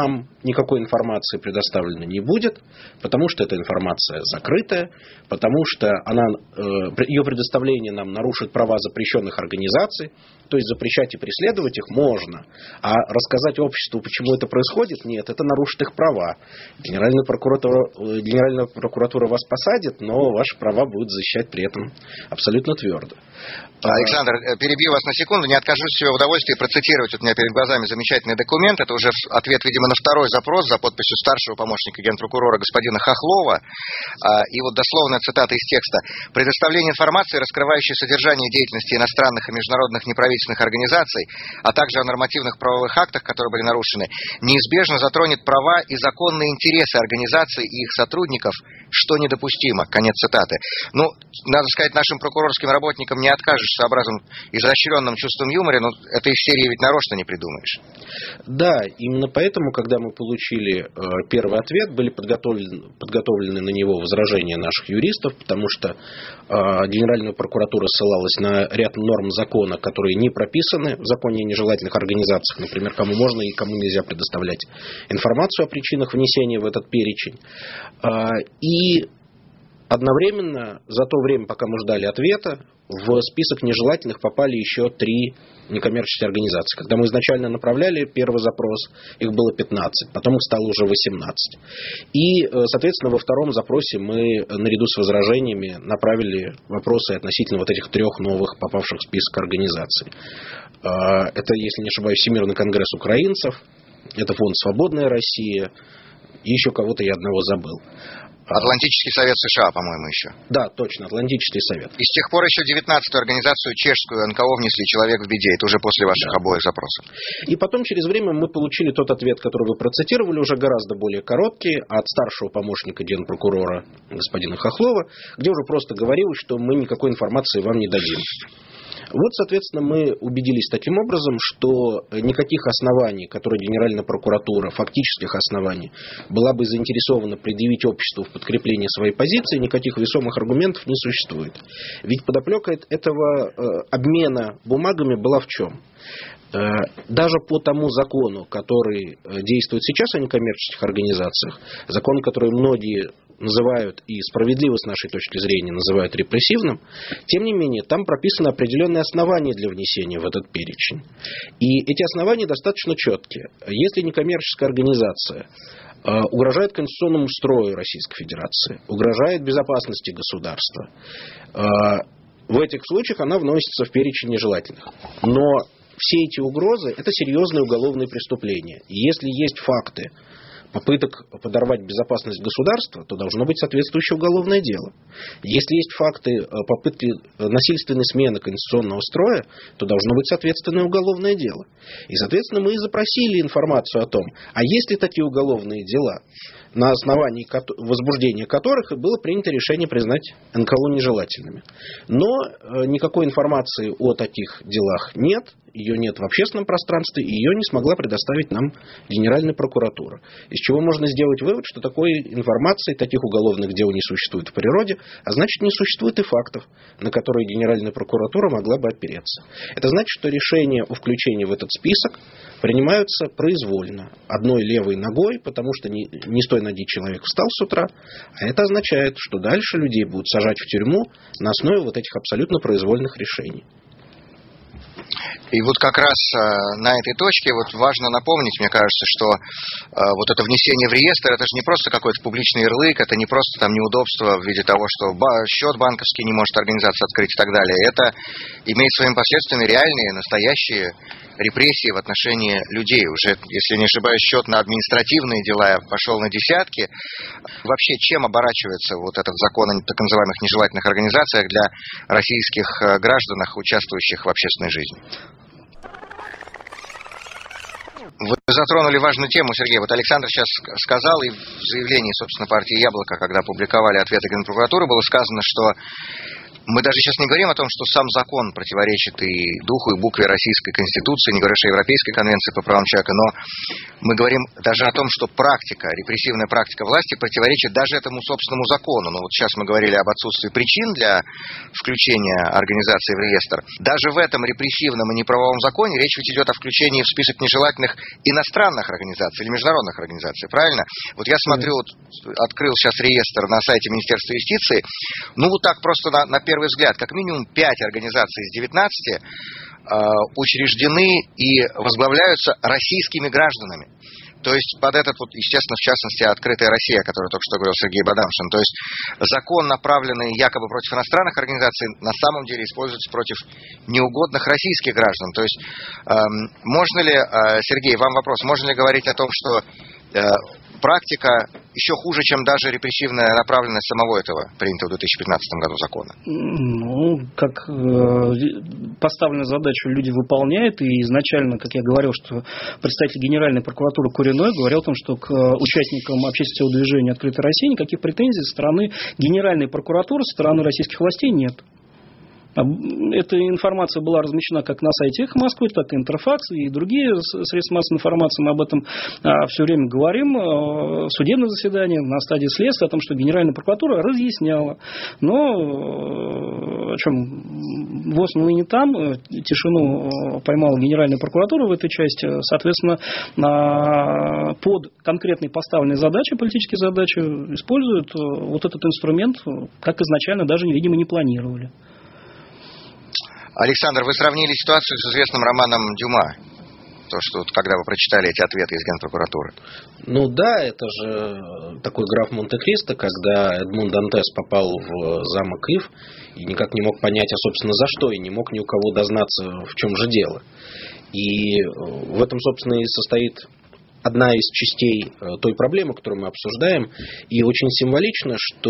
никакой информации предоставлено не будет, потому что эта информация закрытая, потому что ее предоставление нам нарушит права запрещенных организаций, то есть запрещать и преследовать их можно, а рассказать обществу, почему это происходит, нет, это нарушит их права. Генеральная прокуратура вас посадит, но ваши права будут защищать при этом абсолютно твердо. Александр, перебью вас на секунду, не откажусь себе в удовольствии процитировать, вот у меня перед глазами замечательный документ, это уже ответ, видимо, на второй запрос за подписью старшего помощника генпрокурора господина Хохлова, и вот дословная цитата из текста: «Предоставление информации, раскрывающей содержание деятельности иностранных и международных неправительственных организаций, а также о нормативных правовых актах, которые были нарушены, неизбежно затронет права и законные интересы организаций и их сотрудников, что недопустимо». Конец цитаты. Ну, надо сказать, нашим прокурорским работникам не откажешь сообразом изощренным чувством юмора, но это из серии ведь нарочно не придумаешь. Да, именно поэтому, когда мы получили первый ответ, были подготовлены на него возражения наших юристов, потому что Генеральная прокуратура ссылалась на ряд норм закона, которые не прописаны в законе о нежелательных организациях, например, кому можно и кому нельзя предоставлять информацию о причинах внесения в этот перечень. И одновременно, за то время, пока мы ждали ответа, в список нежелательных попали еще 3 некоммерческие организации. Когда мы изначально направляли первый запрос, их было 15, потом их стало уже 18. И, соответственно, во втором запросе мы, наряду с возражениями, направили вопросы относительно вот этих 3 новых, попавших в список организаций. Это, если не ошибаюсь, Всемирный конгресс украинцев, это фонд «Свободная Россия», и еще кого-то я одного забыл. Атлантический совет США, по-моему, еще. Да, точно, Атлантический совет. И с тех пор еще 19-ю организацию чешскую НКО внесли «Человек в беде». Это уже после ваших обоих запросов. И потом через время мы получили тот ответ, который вы процитировали, уже гораздо более короткий, от старшего помощника генпрокурора господина Хохлова, где уже просто говорилось, что мы никакой информации вам не дадим. Вот, соответственно, мы убедились таким образом, что никаких оснований, которые Генеральная прокуратура, фактических оснований, была бы заинтересована предъявить обществу в подкреплении своей позиции, никаких весомых аргументов не существует. Ведь подоплека этого обмена бумагами была в чем? Даже по тому закону, который действует сейчас о некоммерческих организациях, закон, который многие называют, и справедливо с нашей точки зрения называют репрессивным, тем не менее, там прописаны определенные основания для внесения в этот перечень. И эти основания достаточно четкие. Если некоммерческая организация угрожает конституционному строю Российской Федерации, угрожает безопасности государства, в этих случаях она вносится в перечень нежелательных. Но все эти угрозы – это серьезные уголовные преступления. И если есть факты попыток подорвать безопасность государства, то должно быть соответствующее уголовное дело. Если есть факты попытки насильственной смены конституционного строя, то должно быть соответственное уголовное дело. И, соответственно, мы и запросили информацию о том, а есть ли такие уголовные дела, на основании возбуждения которых и было принято решение признать НКО нежелательными. Но никакой информации о таких делах нет, ее нет в общественном пространстве, и ее не смогла предоставить нам Генеральная прокуратура. Из чего можно сделать вывод, что такой информации, таких уголовных дел не существует в природе, а значит, не существует и фактов, на которые Генеральная прокуратура могла бы опереться. Это значит, что решения о включении в этот список принимаются произвольно, одной левой ногой, потому что не с той ноги человек встал с утра, а это означает, что дальше людей будут сажать в тюрьму на основе вот этих абсолютно произвольных решений. И вот как раз на этой точке вот важно напомнить, мне кажется, что вот это внесение в реестр, это же не просто какой-то публичный ярлык, это не просто там неудобство в виде того, что счет банковский не может организация открыть и так далее. Это имеет своими последствиями реальные, настоящие репрессии в отношении людей. Уже, если не ошибаюсь, счет на административные дела пошел на десятки. Вообще, чем оборачивается вот этот закон о так называемых нежелательных организациях для российских граждан, участвующих в общественной жизни? Вы затронули важную тему, Сергей. Вот Александр сейчас сказал, и в заявлении, собственно, партии «Яблоко», когда публиковали ответы Генпрокуратуры, было сказано, что мы даже сейчас не говорим о том, что сам закон противоречит и духу, и букве Российской Конституции, не говоря о Европейской конвенции по правам человека, но Мы говорим даже о том, что репрессивная практика власти противоречит даже этому собственному закону. Но вот сейчас мы говорили об отсутствии причин для включения организации в реестр. Даже в этом репрессивном и неправовом законе речь ведь идет о включении в список нежелательных иностранных организаций или международных организаций, правильно? Вот я смотрю, открыл сейчас реестр на сайте Министерства юстиции. Ну, вот так просто на первый взгляд, как минимум 5 организаций из 19 учреждены и возглавляются российскими гражданами. То есть под этот, естественно, в частности, «Открытая Россия», о которой только что говорил Сергей Бадамшин. То есть закон, направленный якобы против иностранных организаций, на самом деле используется против неугодных российских граждан. То есть можно ли, Сергей, вам вопрос, можно ли говорить о том, что практика еще хуже, чем даже репрессивная направленность самого этого принятого в 2015 году закона? Ну, как поставленную задачу люди выполняют, и изначально, как я говорил, что представитель Генеральной прокуратуры Куриной говорил о том, что к участникам общественного движения «Открытая Россия» никаких претензий со стороны Генеральной прокуратуры, со стороны российских властей нет. Эта информация была размещена как на сайте «Эхо Москвы», так и «Интерфакс», и другие средства массовой информации. Мы об этом все время говорим в судебном заседании, на стадии следствия, о том, что Генеральная прокуратура разъясняла. Но, о чем ВОС, ну и не там, тишину поймала Генеральная прокуратура в этой части. Соответственно, под конкретные поставленные задачи, политические задачи, используют вот этот инструмент, как изначально даже, видимо, не планировали. Александр, вы сравнили ситуацию с известным романом Дюма. То, что когда вы прочитали эти ответы из Генпрокуратуры. Ну да, это же такой граф Монте-Кристо, когда Эдмон Дантес попал в замок Ив и никак не мог понять, а собственно за что, и не мог ни у кого дознаться, в чем же дело. И в этом, собственно, и состоит одна из частей той проблемы, которую мы обсуждаем. И очень символично, что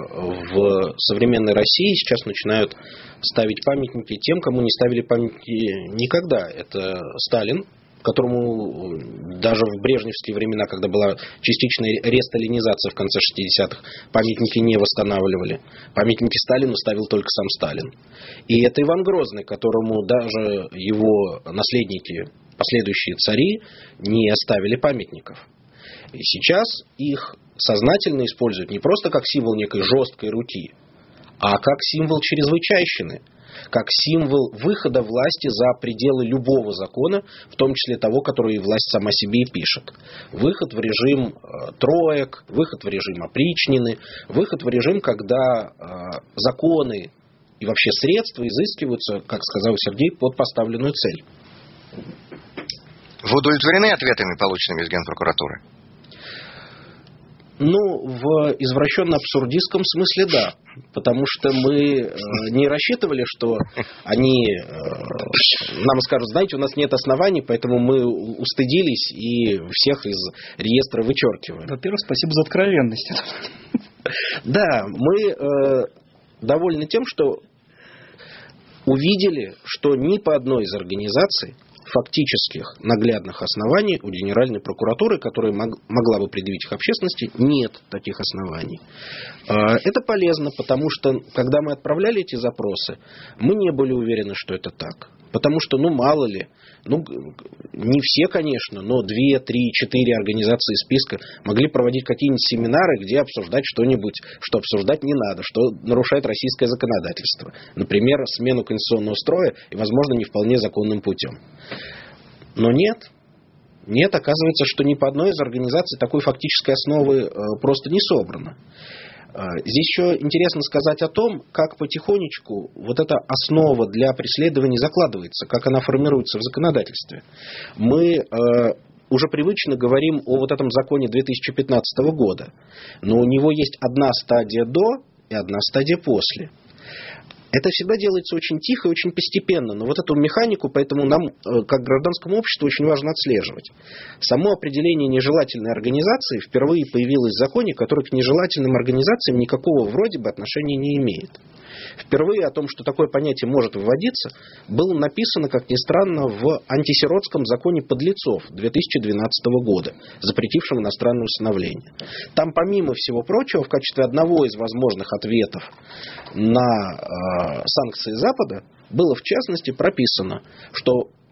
в современной России сейчас начинают ставить памятники тем, кому не ставили памятники никогда. Это Сталин, которому даже в брежневские времена, когда была частичная ресталинизация в конце 60-х, памятники не восстанавливали. Памятники Сталину ставил только сам Сталин. И это Иван Грозный, которому даже его наследники, последующие цари, не оставили памятников. И сейчас их сознательно используют не просто как символ некой жесткой рути, а как символ чрезвычайщины, как символ выхода власти за пределы любого закона, в том числе того, который власть сама себе и пишет. Выход в режим троек, выход в режим опричнины, выход в режим, когда законы и вообще средства изыскиваются, как сказал Сергей, под поставленную цель. Вы удовлетворены ответами, полученными из Генпрокуратуры? Ну, в извращенно-абсурдистском смысле да. Потому что мы не рассчитывали, что они нам скажут, знаете, у нас нет оснований, поэтому мы устыдились и всех из реестра вычеркиваем. Во-первых, спасибо за откровенность. Да, мы довольны тем, что увидели, что ни по одной из организаций фактических наглядных оснований у Генеральной прокуратуры, которая могла бы предъявить их общественности, нет таких оснований. Это полезно, потому что, когда мы отправляли эти запросы, мы не были уверены, что это так. Потому что, мало ли, не все, конечно, но 2, 3, 4 организации списка могли проводить какие-нибудь семинары, где обсуждать что-нибудь, что обсуждать не надо, что нарушает российское законодательство. Например, смену конституционного строя и, возможно, не вполне законным путем. Но нет. Нет, оказывается, что ни по одной из организаций такой фактической основы просто не собрано. Здесь еще интересно сказать о том, как потихонечку вот эта основа для преследования закладывается, как она формируется в законодательстве. Мы уже привычно говорим о вот этом законе 2015 года, но у него есть одна стадия до и одна стадия после. Это всегда делается очень тихо и очень постепенно, но вот эту механику, поэтому нам, как гражданскому обществу, очень важно отслеживать. Само определение нежелательной организации впервые появилось в законе, который к нежелательным организациям никакого вроде бы отношения не имеет. Впервые о том, что такое понятие может вводиться, было написано, как ни странно, в антисиротском законе подлецов 2012 года, запретившем иностранное усыновление. Там, помимо всего прочего, в качестве одного из возможных ответов на санкции Запада, было в частности прописано, что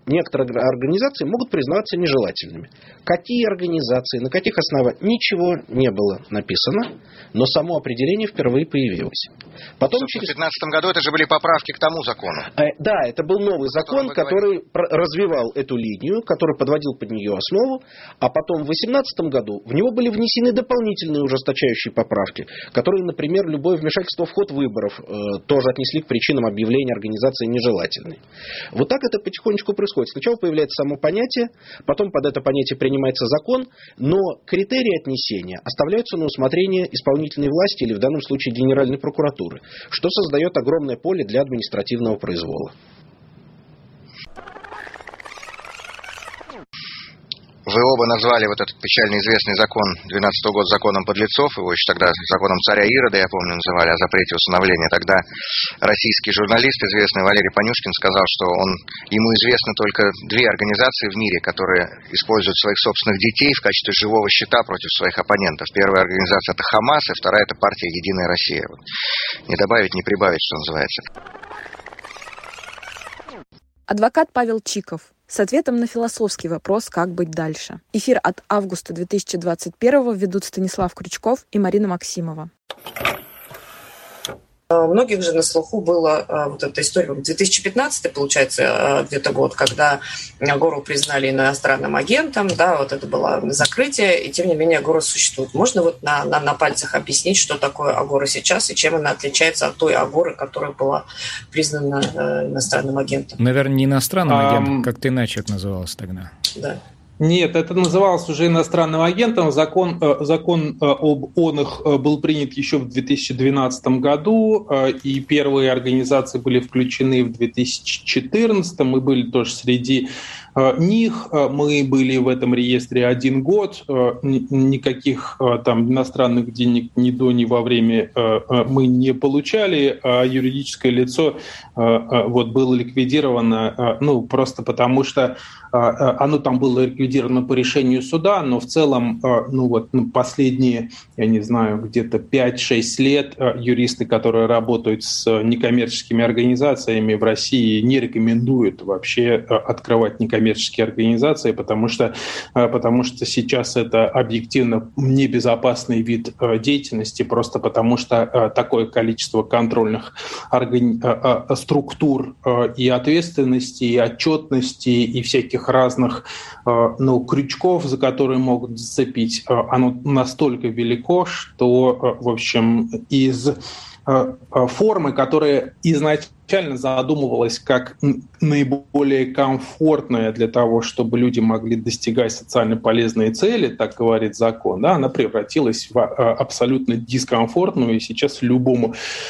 некоторые организации могут признаваться нежелательными. Какие организации, на каких основаниях, ничего не было написано, но само определение впервые появилось. Потом, в 2015 году это же были поправки к тому закону. Да, это был новый закон, который развивал эту линию, который подводил под нее основу, а потом в 2018 году в него были внесены дополнительные ужесточающие поправки, которые, например, любое вмешательство в ход выборов тоже отнесли к причинам объявления организации нежелательной. Вот так это потихонечку происходит. Сначала появляется само понятие, потом под это понятие принимается закон, но критерии отнесения оставляются на усмотрение исполнительной власти или в данном случае Генеральной прокуратуры, что создает огромное поле для административного произвола. Вы оба назвали вот этот печально известный закон 2012 года законом подлецов, его еще тогда законом царя Ирода, я помню, называли, о запрете усыновления. Тогда российский журналист, известный Валерий Панюшкин, сказал, что ему известны только две организации в мире, которые используют своих собственных детей в качестве живого щита против своих оппонентов. Первая организация — это Хамас, и вторая — это партия «Единая Россия». Вот. Не добавить, не прибавить, что называется. Адвокат Павел Чиков с ответом на философский вопрос «Как быть дальше?». Эфир от августа 2021 ведут Станислав Крючков и Марина Максимова. У многих же на слуху была вот эта история. 2015, получается, где-то год, когда Агору признали иностранным агентом, да, вот это было закрытие, и тем не менее Агора существует. Можно вот на пальцах объяснить, что такое Агора сейчас и чем она отличается от той Агоры, которая была признана иностранным агентом? Наверное, не иностранным агентом, как-то иначе это называлось тогда. Да. Нет, это называлось уже иностранным агентом. Закон об ОНах был принят еще в 2012 году, и первые организации были включены в 2014. Мы были тоже среди них. Мы были в этом реестре 1 год. Никаких там иностранных денег ни до, ни во время мы не получали. А юридическое лицо вот было ликвидировано, просто потому что оно там было ликвидировано по решению суда, но в целом последние, я не знаю, где-то 5-6 лет юристы, которые работают с некоммерческими организациями в России, не рекомендуют вообще открывать некоммерческие организации, потому что сейчас это объективно небезопасный вид деятельности, просто потому что такое количество контрольных структур и ответственности, и отчетности, и всяких разных крючков, за которые могут зацепить, оно настолько велико, что, в общем, из формы, которая изначально задумывалась как наиболее комфортная для того, чтобы люди могли достигать социально полезные цели, так говорит закон, да, она превратилась в абсолютно дискомфортную, и сейчас любому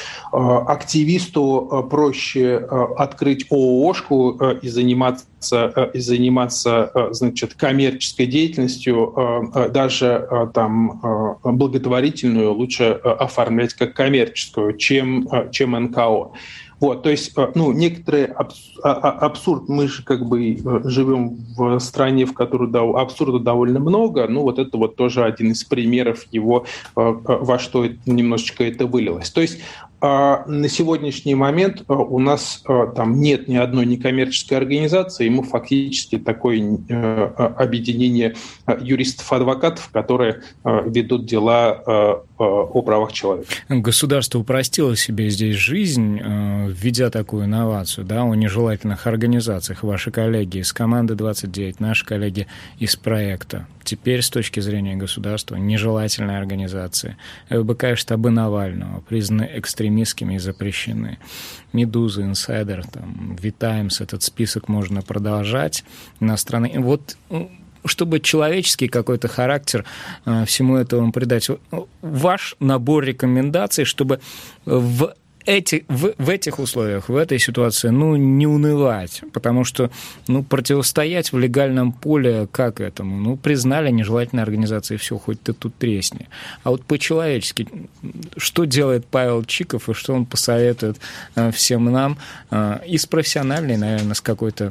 активисту проще открыть ООшку и заниматься, значит, коммерческой деятельностью, даже там благотворительную лучше оформлять как коммерческую, чем НКО. Вот, то есть, некоторый абсурд, мы же как бы живем в стране, в которой абсурда довольно много, вот это вот тоже один из примеров его, во что немножечко это вылилось. То есть, на сегодняшний момент у нас там нет ни одной некоммерческой организации, и мы фактически такое объединение юристов-адвокатов, которые ведут дела о правах человека. Государство упростило себе здесь жизнь, введя такую инновацию, да, о нежелательных организациях. Ваши коллеги из команды 29, наши коллеги из проекта. Теперь, с точки зрения государства, нежелательные организации. ЛБК и штабы Навального признаны экстремистскими и запрещены. «Медуза», «Инсайдер», «Витаймс», этот список можно продолжать. Иностранные... Вот... чтобы человеческий какой-то характер всему этому придать. Ваш набор рекомендаций, чтобы в этих условиях, в этой ситуации, не унывать, потому что, противостоять в легальном поле как этому? Признали нежелательные организации, все, хоть ты тут тресни. А вот по-человечески, что делает Павел Чиков и что он посоветует всем нам и с профессиональной, наверное, с какой-то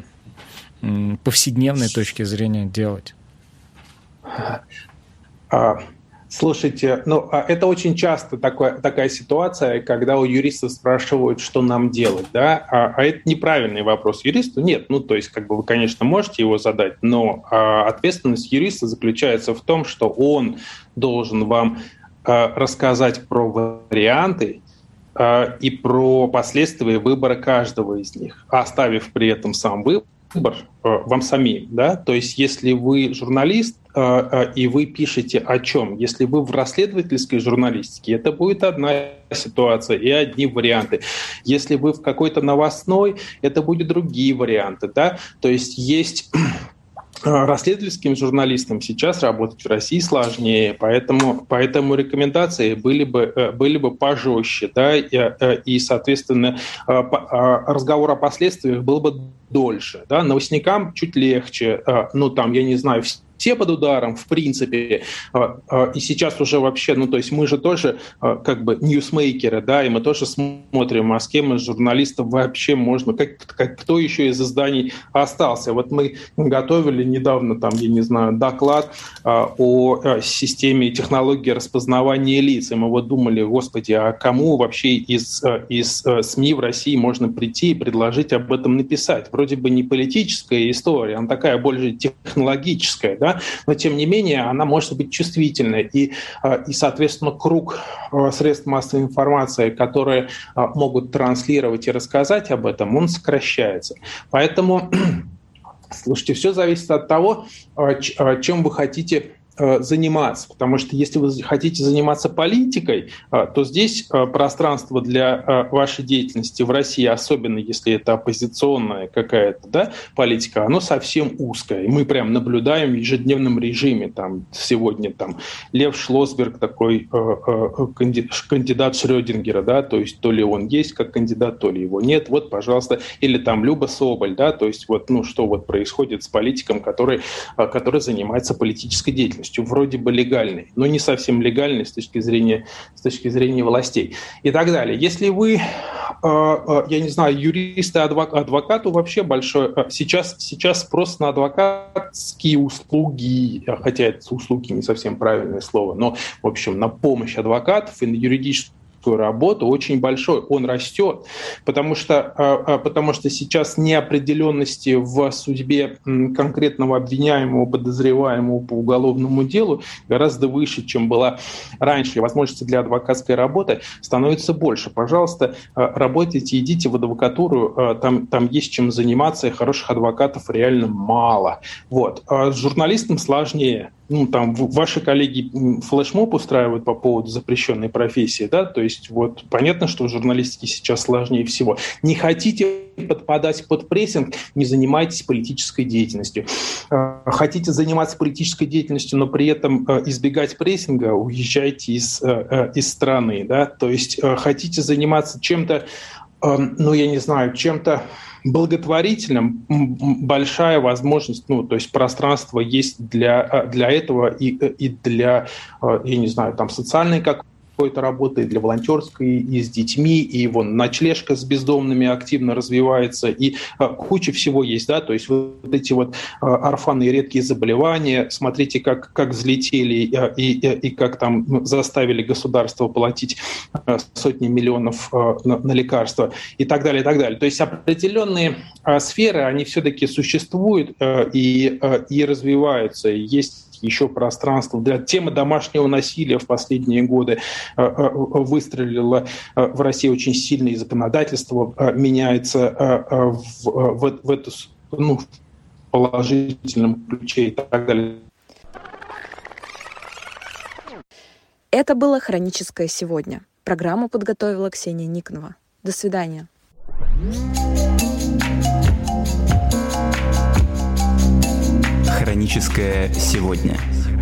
повседневной точки зрения делать? Слушайте, это очень часто такая ситуация, когда у юристов спрашивают, что нам делать, да, а это неправильный вопрос юристу. Нет, то есть, вы, конечно, можете его задать, но ответственность юриста заключается в том, что он должен вам рассказать про варианты и про последствия выбора каждого из них, оставив при этом сам выбор вам самим, да, то есть если вы журналист и вы пишете о чем, если вы в расследовательской журналистике, это будет одна ситуация и одни варианты. Если вы в какой-то новостной, это будут другие варианты, да, то есть расследовательским журналистам сейчас работать в России сложнее, поэтому рекомендации были бы пожестче, да, и соответственно, разговор о последствиях был бы дольше, да, новостникам чуть легче, я не знаю, все под ударом, в принципе, и сейчас уже вообще, то есть мы же тоже ньюсмейкеры, да, и мы тоже смотрим, а с кем из журналистов вообще можно, кто еще из изданий остался. Вот мы готовили недавно, доклад о системе технологии распознавания лиц, и мы думали, господи, а кому вообще из СМИ в России можно прийти и предложить об этом написать? Вроде бы не политическая история, она такая больше технологическая, да? Но, тем не менее, она может быть чувствительной. И соответственно, круг средств массовой информации, которые могут транслировать и рассказать об этом, он сокращается. Поэтому, слушайте, все зависит от того, чем вы хотите заниматься, потому что если вы хотите заниматься политикой, то здесь пространство для вашей деятельности в России, особенно если это оппозиционная какая-то политика, оно совсем узкое. И мы прям наблюдаем в ежедневном режиме. Сегодня Лев Шлосберг, такой кандидат Шрёдингера, да, то есть то ли он есть как кандидат, то ли его нет. Вот, пожалуйста. Или Люба Соболь, да, то есть что происходит с политиком, который занимается политической деятельностью. Вроде бы легальный, но не совсем легальный с точки зрения властей и так далее. Если вы, я не знаю, юрист и адвокату вообще большой. Сейчас спрос на адвокатские услуги, хотя это услуги не совсем правильное слово, но, в общем, на помощь адвокатов и на юридическую работу очень большой, он растет, потому что сейчас неопределенности в судьбе конкретного обвиняемого, подозреваемого по уголовному делу гораздо выше, чем была раньше, и возможности для адвокатской работы становится больше. Пожалуйста, работайте, идите в адвокатуру, там есть чем заниматься, и хороших адвокатов реально мало. С журналистом сложнее. Ваши коллеги флешмоб устраивают по поводу запрещенной профессии, да, то есть понятно, что в журналистике сейчас сложнее всего. Не хотите подпадать под прессинг, не занимайтесь политической деятельностью. Хотите заниматься политической деятельностью, но при этом избегать прессинга, уезжайте из страны, да, то есть хотите заниматься чем-то, чем-то благотворительным, большая возможность, то есть пространство есть для этого и для, социальной какой-то работы, и для волонтерской, и с детьми, и ночлежка с бездомными активно развивается, и куча всего есть, да, то есть эти орфанные редкие заболевания, смотрите, как взлетели и как заставили государство платить сотни миллионов на лекарства и так далее, и так далее. То есть определенные сферы, они все-таки существуют и развиваются, есть еще пространство. Тема домашнего насилия в последние годы выстрелила в России очень сильно, и законодательство меняется в эту положительном ключе и так далее. Это было «Хроническое сегодня». Программу подготовила Ксения Никонова. До свидания. Хроническое сегодня.